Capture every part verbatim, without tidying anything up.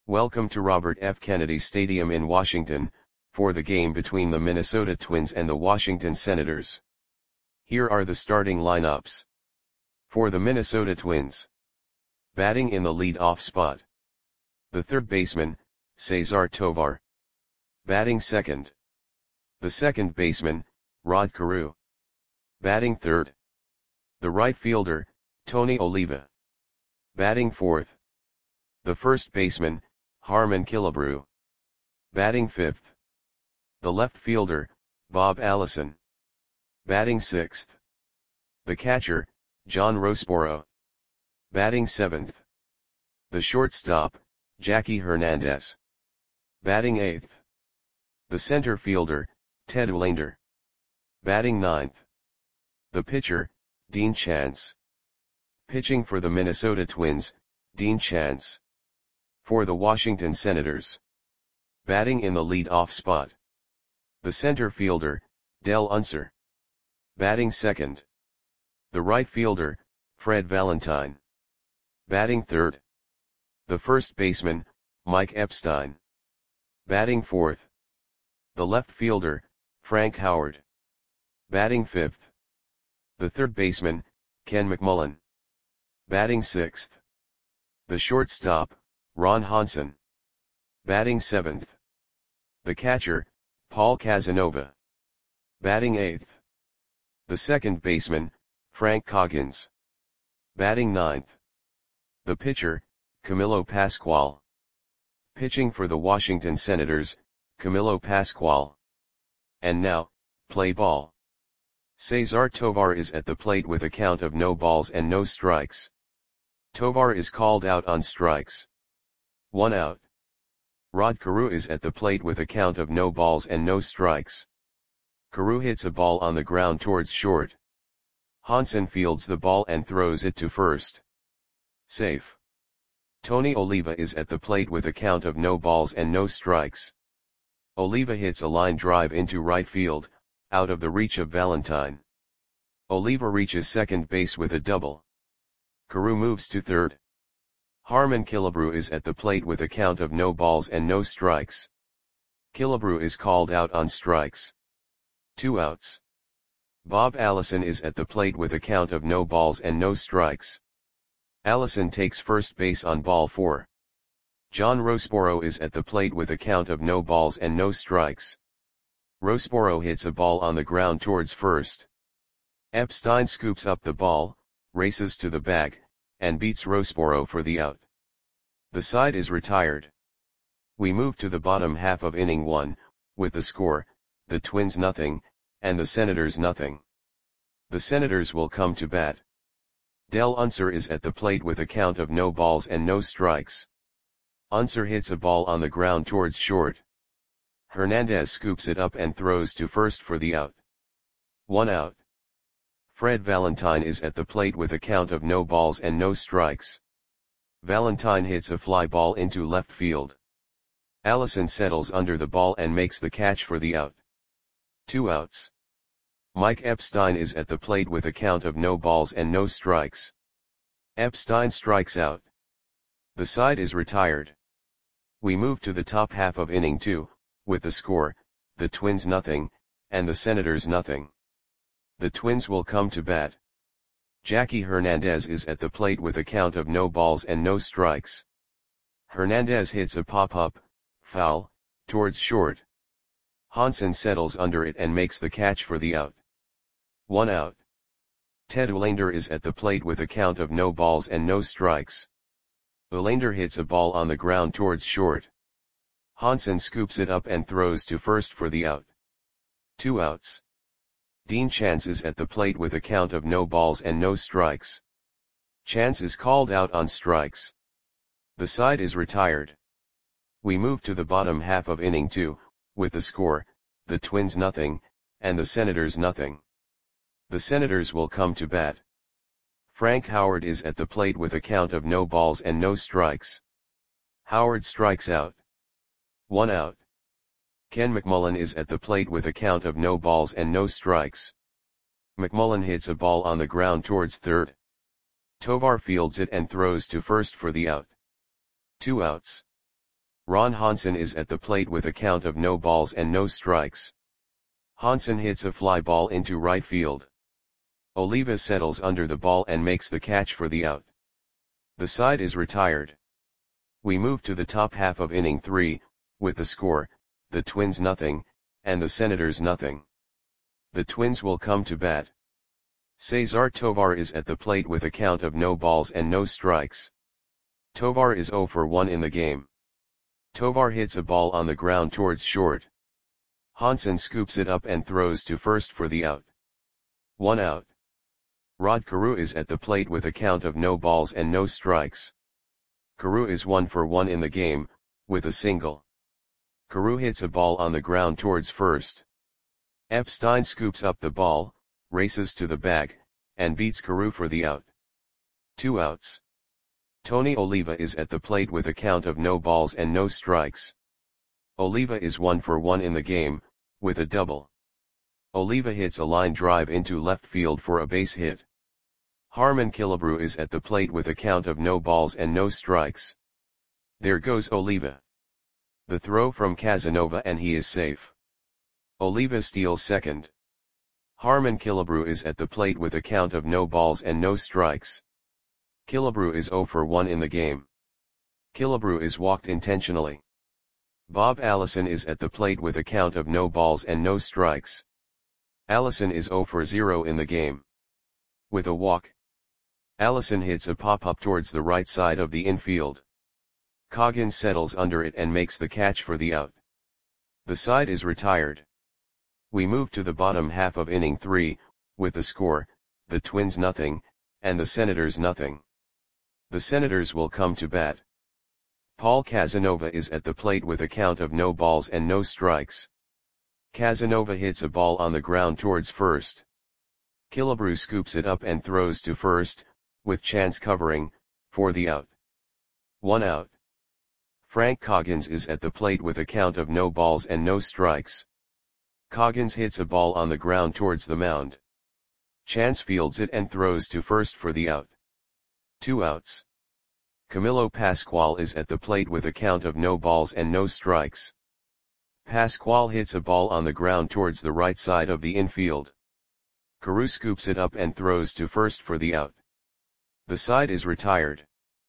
Welcome to Robert F. Kennedy Stadium in Washington, for the game between the Minnesota Twins and the Washington Senators. Here are the starting lineups. For the Minnesota Twins. Batting in the lead-off spot. The third baseman, Cesar Tovar. Batting second. The second baseman, Rod Carew. Batting third. The right fielder, Tony Oliva. Batting fourth. The first baseman, Harmon Killebrew. Batting fifth. The left fielder, Bob Allison. Batting sixth. The catcher, John Roseboro. Batting seventh. The shortstop, Jackie Hernandez. Batting eighth. The center fielder, Ted Olander. Batting ninth. The pitcher, Dean Chance. Pitching for the Minnesota Twins, Dean Chance. For the Washington Senators. Batting in the lead-off spot. The center fielder, Del Unser. Batting second. The right fielder, Fred Valentine. Batting third. The first baseman, Mike Epstein. Batting fourth. The left fielder, Frank Howard. Batting fifth. The third baseman, Ken McMullen. Batting sixth. The shortstop, Ron Hansen. Batting seventh. The catcher, Paul Casanova. Batting eighth. The second baseman, Frank Coggins. Batting ninth. The pitcher, Camilo Pascual. Pitching for the Washington Senators, Camilo Pascual. And now, play ball. Cesar Tovar is at the plate with a count of no balls and no strikes. Tovar is called out on strikes. One out. Rod Carew is at the plate with a count of no balls and no strikes. Carew hits a ball on the ground towards short. Hansen fields the ball and throws it to first. Safe. Tony Oliva is at the plate with a count of no balls and no strikes. Oliva hits a line drive into right field, out of the reach of Valentine. Oliva reaches second base with a double. Carew moves to third. Harmon Killebrew is at the plate with a count of no balls and no strikes. Killebrew is called out on strikes. Two outs. Bob Allison is at the plate with a count of no balls and no strikes. Allison takes first base on ball four. John Roseboro is at the plate with a count of no balls and no strikes. Roseboro hits a ball on the ground towards first. Epstein scoops up the ball, races to the bag, and beats Roseboro for the out. The side is retired. We move to the bottom half of inning one, with the score, the Twins nothing, and the Senators nothing. The Senators will come to bat. Del Unser is at the plate with a count of no balls and no strikes. Unser hits a ball on the ground towards short. Hernandez scoops it up and throws to first for the out. One out. Fred Valentine is at the plate with a count of no balls and no strikes. Valentine hits a fly ball into left field. Allison settles under the ball and makes the catch for the out. Two outs. Mike Epstein is at the plate with a count of no balls and no strikes. Epstein strikes out. The side is retired. We move to the top half of inning two, with the score, the Twins nothing, and the Senators nothing. The Twins will come to bat. Jackie Hernandez is at the plate with a count of no balls and no strikes. Hernandez hits a pop-up, foul, towards short. Hansen settles under it and makes the catch for the out. One out. Ted Olander is at the plate with a count of no balls and no strikes. Olander hits a ball on the ground towards short. Hansen scoops it up and throws to first for the out. Two outs. Dean Chance is at the plate with a count of no balls and no strikes. Chance is called out on strikes. The side is retired. We move to the bottom half of inning two, with the score, the Twins nothing, and the Senators nothing. The Senators will come to bat. Frank Howard is at the plate with a count of no balls and no strikes. Howard strikes out. One out. Ken McMullen is at the plate with a count of no balls and no strikes. McMullen hits a ball on the ground towards third. Tovar fields it and throws to first for the out. Two outs. Ron Hansen is at the plate with a count of no balls and no strikes. Hansen hits a fly ball into right field. Oliva settles under the ball and makes the catch for the out. The side is retired. We move to the top half of inning three, with the score, the Twins nothing, and the Senators nothing. The Twins will come to bat. Cesar Tovar is at the plate with a count of no balls and no strikes. Tovar is zero for one in the game. Tovar hits a ball on the ground towards short. Hansen scoops it up and throws to first for the out. One out. Rod Carew is at the plate with a count of no balls and no strikes. Carew is one for one in the game, with a single. Carew hits a ball on the ground towards first. Epstein scoops up the ball, races to the bag, and beats Carew for the out. Two outs. Tony Oliva is at the plate with a count of no balls and no strikes. Oliva is one for one in the game, with a double. Oliva hits a line drive into left field for a base hit. Harmon Killebrew is at the plate with a count of no balls and no strikes. There goes Oliva. The throw from Casanova and he is safe. Oliva steals second. Harmon Killebrew is at the plate with a count of no balls and no strikes. Killebrew is zero for one in the game. Killebrew is walked intentionally. Bob Allison is at the plate with a count of no balls and no strikes. Allison is zero for zero in the game. With a walk, Allison hits a pop-up towards the right side of the infield. Coggins settles under it and makes the catch for the out. The side is retired. We move to the bottom half of inning three, with the score, the Twins nothing, and the Senators nothing. The Senators will come to bat. Paul Casanova is at the plate with a count of no balls and no strikes. Casanova hits a ball on the ground towards first. Killebrew scoops it up and throws to first, with Chance covering, for the out. One out. Frank Coggins is at the plate with a count of no balls and no strikes. Coggins hits a ball on the ground towards the mound. Chance fields it and throws to first for the out. Two outs. Camilo Pascual is at the plate with a count of no balls and no strikes. Pascual hits a ball on the ground towards the right side of the infield. Carew scoops it up and throws to first for the out. The side is retired.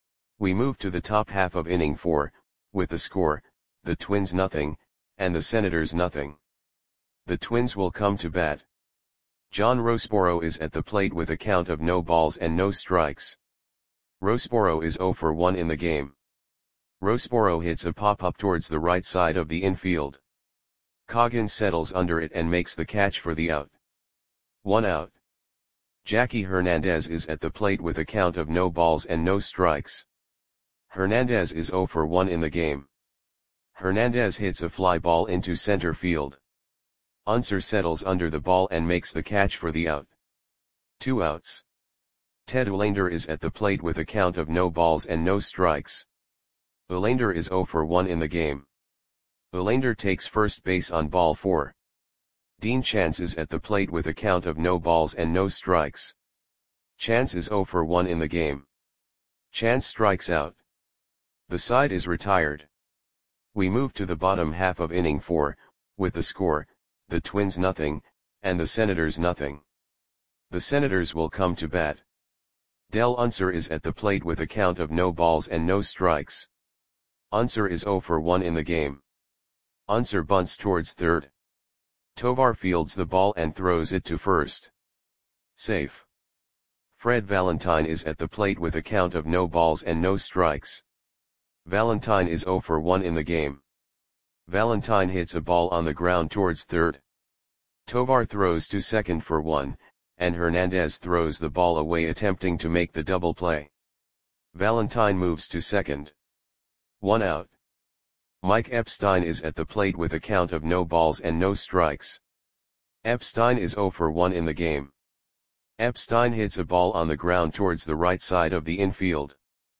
We move to the top half of inning four, with the score, the Twins nothing, and the Senators nothing. The Twins will come to bat. John Rosboro is at the plate with a count of no balls and no strikes. Rosboro is zero for one in the game. Rosboro hits a pop-up towards the right side of the infield. Coggins settles under it and makes the catch for the out. One out. Jackie Hernandez is at the plate with a count of no balls and no strikes. Hernandez is zero for one in the game. Hernandez hits a fly ball into center field. Unser settles under the ball and makes the catch for the out. Two outs. Ted Olander is at the plate with a count of no balls and no strikes. Olander is zero for one in the game. Olander takes first base on ball four. Dean Chance is at the plate with a count of no balls and no strikes. Chance is zero for one in the game. Chance strikes out. The side is retired. We move to the bottom half of inning four, with the score, the Twins nothing, and the Senators nothing. The Senators will come to bat. Del Unser is at the plate with a count of no balls and no strikes. Unser is zero for one in the game. Unser bunts towards third. Tovar fields the ball and throws it to first. Safe. Fred Valentine is at the plate with a count of no balls and no strikes. Valentine is zero for one in the game. Valentine hits a ball on the ground towards third. Tovar throws to second for one, and Hernandez throws the ball away attempting to make the double play. Valentine moves to second. One out. Mike Epstein is at the plate with a count of no balls and no strikes. Epstein is zero for one in the game. Epstein hits a ball on the ground towards the right side of the infield.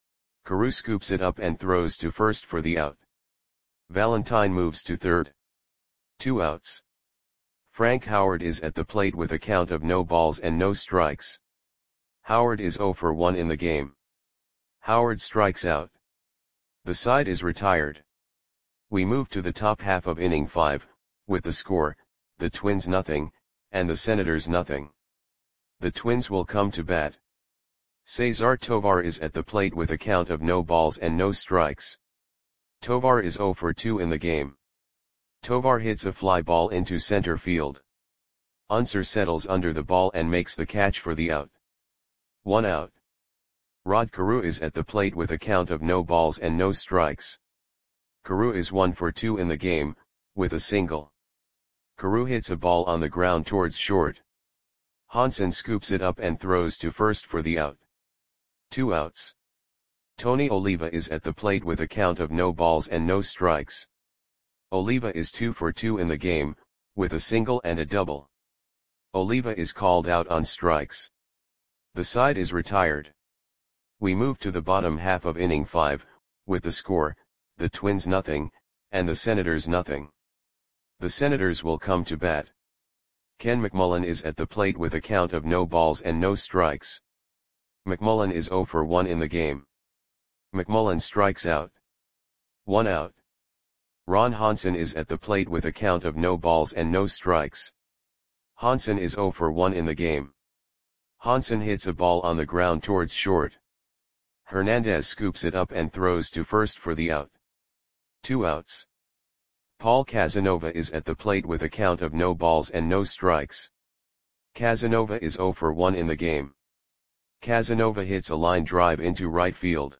Carew scoops it up and throws to first for the out. Valentine moves to third. Two outs. Frank Howard is at the plate with a count of no balls and no strikes. Howard is zero for one in the game. Howard strikes out. The side is retired. We move to the top half of inning five, with the score, the Twins nothing, and the Senators nothing. The Twins will come to bat. Cesar Tovar is at the plate with a count of no balls and no strikes. Tovar is zero for two in the game. Tovar hits a fly ball into center field. Unser settles under the ball and makes the catch for the out. One out. Rod Carew is at the plate with a count of no balls and no strikes. Carew is one for two in the game, with a single. Carew hits a ball on the ground towards short. Hansen scoops it up and throws to first for the out. Two outs. Tony Oliva is at the plate with a count of no balls and no strikes. Oliva is two for two in the game, with a single and a double. Oliva is called out on strikes. The side is retired. We move to the bottom half of inning five, with the score, the Twins nothing, and the Senators nothing. The Senators will come to bat. Ken McMullen is at the plate with a count of no balls and no strikes. McMullen is zero for one in the game. McMullen strikes out. One out. Ron Hansen is at the plate with a count of no balls and no strikes. Hansen is zero for one in the game. Hansen hits a ball on the ground towards short. Hernandez scoops it up and throws to first for the out. Two outs. Paul Casanova is at the plate with a count of no balls and no strikes. Casanova is zero for one in the game. Casanova hits a line drive into right field.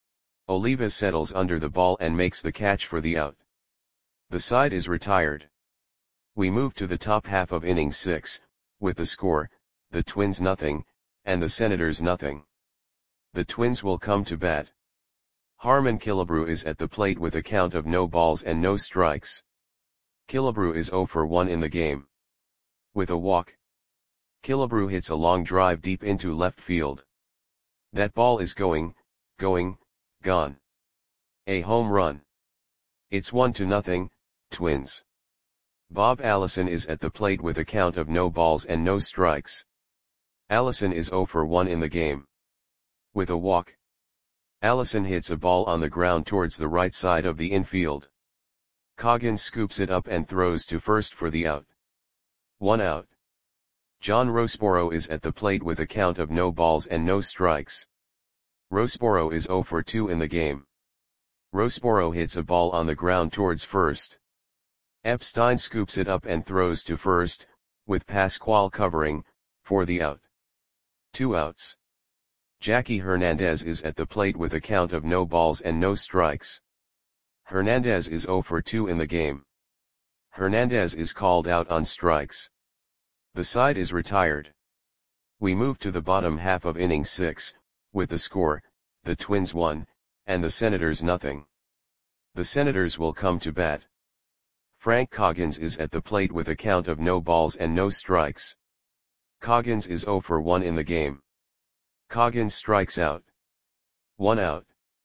Oliva settles under the ball and makes the catch for the out. The side is retired. We move to the top half of inning six, with the score, the Twins nothing, and the Senators nothing. The Twins will come to bat. Harmon Killebrew is at the plate with a count of no balls and no strikes. Killebrew is zero for one in the game. With a walk. Killebrew hits a long drive deep into left field. That ball is going, going, gone. A home run. It's one to nothing, Twins. Bob Allison is at the plate with a count of no balls and no strikes. Allison is zero for one in the game. With a walk. Allison hits a ball on the ground towards the right side of the infield. Coggins scoops it up and throws to first for the out. One out. John Roseboro is at the plate with a count of no balls and no strikes. Roseboro is zero for two in the game. Roseboro hits a ball on the ground towards first. Epstein scoops it up and throws to first, with Pasquale covering, for the out. Two outs. Jackie Hernandez is at the plate with a count of no balls and no strikes. Hernandez is zero for two in the game. Hernandez is called out on strikes. The side is retired. We move to the bottom half of inning six, with the score, the Twins one, and the Senators nothing. The Senators will come to bat. Frank Coggins is at the plate with a count of no balls and no strikes. Coggins is zero for one in the game. Coggins strikes out. One out.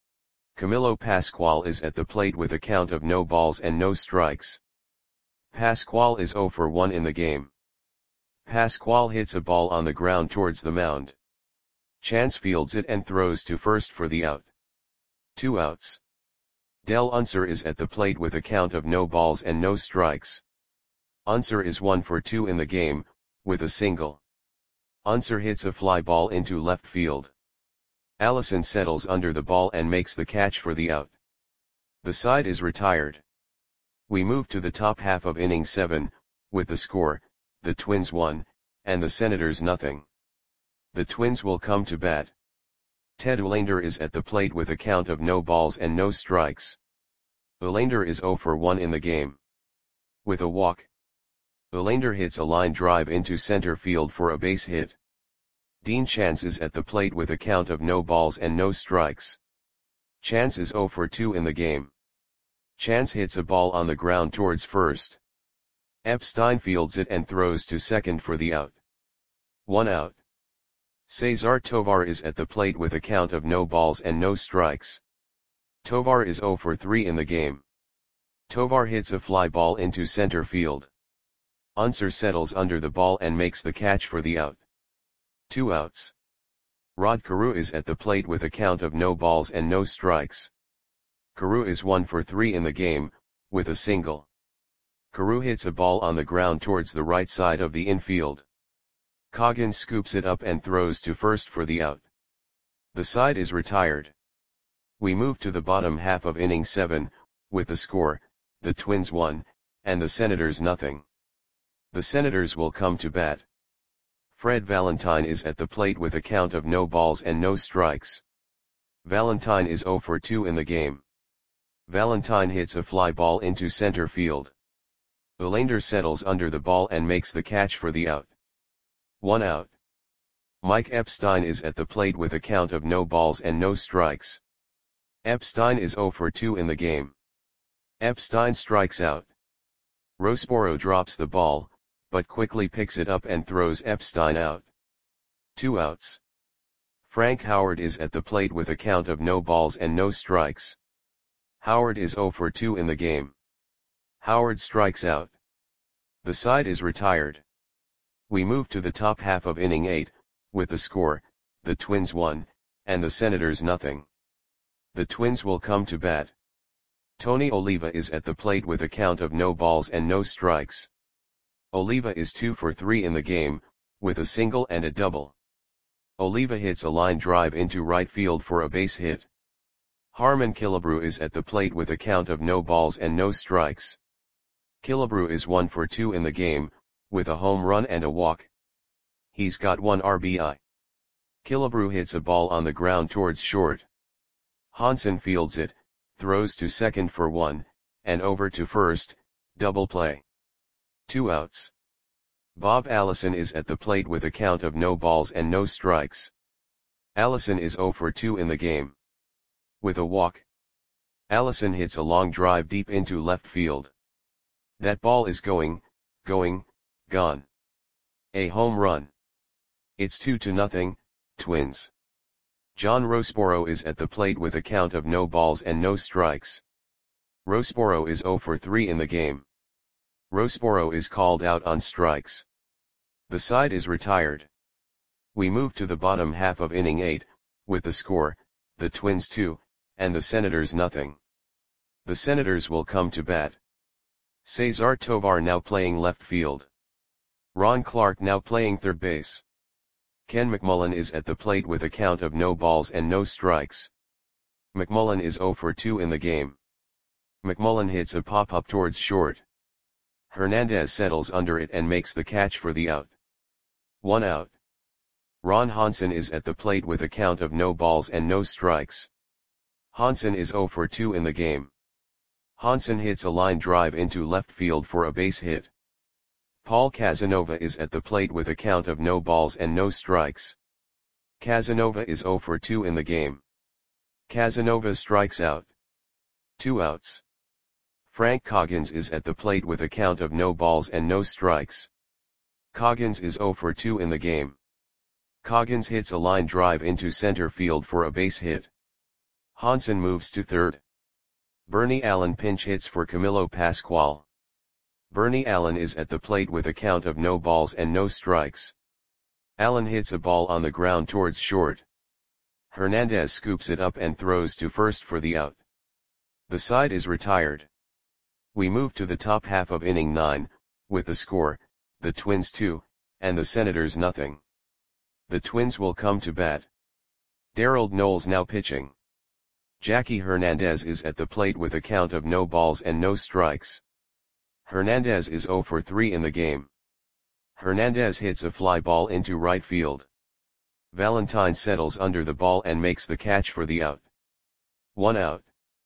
Camilo Pasquale is at the plate with a count of no balls and no strikes. Pasquale is zero for one in the game. Pasquale hits a ball on the ground towards the mound. Chance fields it and throws to first for the out. Two outs. Del Unser is at the plate with a count of no balls and no strikes. Unser is one for two in the game, with a single. Unser hits a fly ball into left field. Allison settles under the ball and makes the catch for the out. The side is retired. We move to the top half of inning seven, with the score, the Twins one, and the Senators nothing. The Twins will come to bat. Ted Olander is at the plate with a count of no balls and no strikes. Olander is zero for one in the game. With a walk. Olander hits a line drive into center field for a base hit. Dean Chance is at the plate with a count of no balls and no strikes. Chance is zero for two in the game. Chance hits a ball on the ground towards first. Epstein fields it and throws to second for the out. One out. Cesar Tovar is at the plate with a count of no balls and no strikes. Tovar is zero for three in the game. Tovar hits a fly ball into center field. Unser settles under the ball and makes the catch for the out. Two outs. Rod Carew is at the plate with a count of no balls and no strikes. Carew is one for three in the game, with a single. Carew hits a ball on the ground towards the right side of the infield. Coggins scoops it up and throws to first for the out. The side is retired. We move to the bottom half of inning seven, with the score, the Twins one, and the Senators nothing. The Senators will come to bat. Fred Valentine is at the plate with a count of no balls and no strikes. Valentine is oh for two in the game. Valentine hits a fly ball into center field. Olander settles under the ball and makes the catch for the out. One out. Mike Epstein is at the plate with a count of no balls and no strikes. Epstein is oh for two in the game. Epstein strikes out. Roseboro drops the ball, but quickly picks it up and throws Epstein out. Two outs. Frank Howard is at the plate with a count of no balls and no strikes. Howard is oh for two in the game. Howard strikes out. The side is retired. We move to the top half of inning eight, with the score, the Twins one, and the Senators nothing. The Twins will come to bat. Tony Oliva is at the plate with a count of no balls and no strikes. Oliva is two for three in the game, with a single and a double. Oliva hits a line drive into right field for a base hit. Harmon Killebrew is at the plate with a count of no balls and no strikes. Killebrew is one for two in the game, with a home run and a walk. He's got one R B I. Killebrew hits a ball on the ground towards short. Hansen fields it, throws to second for one, and over to first, double play. Two outs. Bob Allison is at the plate with a count of no balls and no strikes. Allison is oh for two in the game. With a walk. Allison hits a long drive deep into left field. That ball is going, going, gone. A home run. It's two to nothing, Twins. John Roseboro is at the plate with a count of no balls and no strikes. Roseboro is oh for three in the game. Roseboro is called out on strikes. The side is retired. We move to the bottom half of inning eight, with the score, the Twins two, and the Senators nothing. The Senators will come to bat. Cesar Tovar now playing left field. Ron Clark now playing third base. Ken McMullen is at the plate with a count of no balls and no strikes. McMullen is oh for two in the game. McMullen hits a pop-up towards short. Hernandez settles under it and makes the catch for the out. One out. Ron Hansen is at the plate with a count of no balls and no strikes. Hansen is oh for two in the game. Hansen hits a line drive into left field for a base hit. Paul Casanova is at the plate with a count of no balls and no strikes. Casanova is oh for two in the game. Casanova strikes out. Two outs. Frank Coggins is at the plate with a count of no balls and no strikes. Coggins is oh for two in the game. Coggins hits a line drive into center field for a base hit. Hansen moves to third. Bernie Allen pinch hits for Camilo Pascual. Bernie Allen is at the plate with a count of no balls and no strikes. Allen hits a ball on the ground towards short. Hernandez scoops it up and throws to first for the out. The side is retired. We move to the top half of inning nine, with the score, the Twins two, and the Senators nothing. The Twins will come to bat. Darrell Knowles now pitching. Jackie Hernandez is at the plate with a count of no balls and no strikes. Hernandez is oh for three in the game. Hernandez hits a fly ball into right field. Valentine settles under the ball and makes the catch for the out. One out.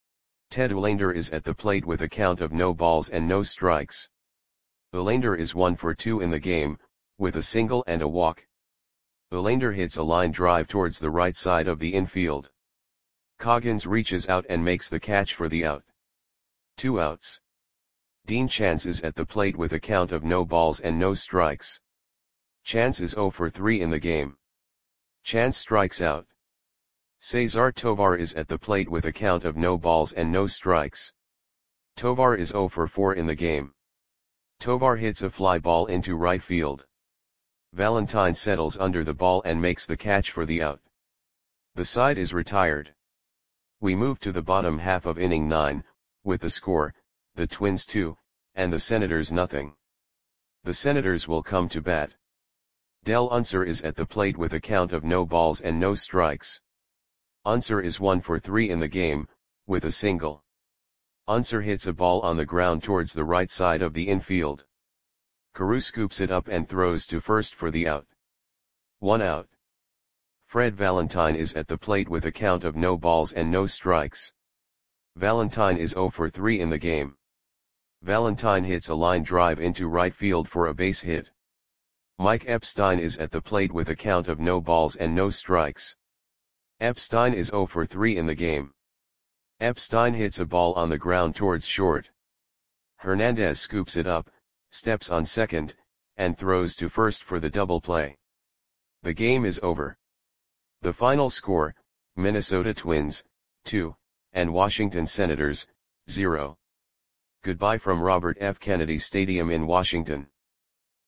Ted Olander is at the plate with a count of no balls and no strikes. Olander is one for two in the game, with a single and a walk. Olander hits a line drive towards the right side of the infield. Coggins reaches out and makes the catch for the out. Two outs. Dean Chance is at the plate with a count of no balls and no strikes. Chance is oh for three in the game. Chance strikes out. Cesar Tovar is at the plate with a count of no balls and no strikes. Tovar is oh for four in the game. Tovar hits a fly ball into right field. Valentine settles under the ball and makes the catch for the out. The side is retired. We move to the bottom half of inning nine, with the score, the Twins two, and the Senators nothing. The Senators will come to bat. Del Unser is at the plate with a count of no balls and no strikes. Unser is one for three in the game, with a single. Unser hits a ball on the ground towards the right side of the infield. Carew scoops it up and throws to first for the out. One out. Fred Valentine is at the plate with a count of no balls and no strikes. Valentine is zero for three in the game. Valentine hits a line drive into right field for a base hit. Mike Epstein is at the plate with a count of no balls and no strikes. Epstein is zero for three in the game. Epstein hits a ball on the ground towards short. Hernandez scoops it up, steps on second, and throws to first for the double play. The game is over. The final score, Minnesota Twins, two, and Washington Senators, zero. Goodbye from Robert F. Kennedy Stadium in Washington.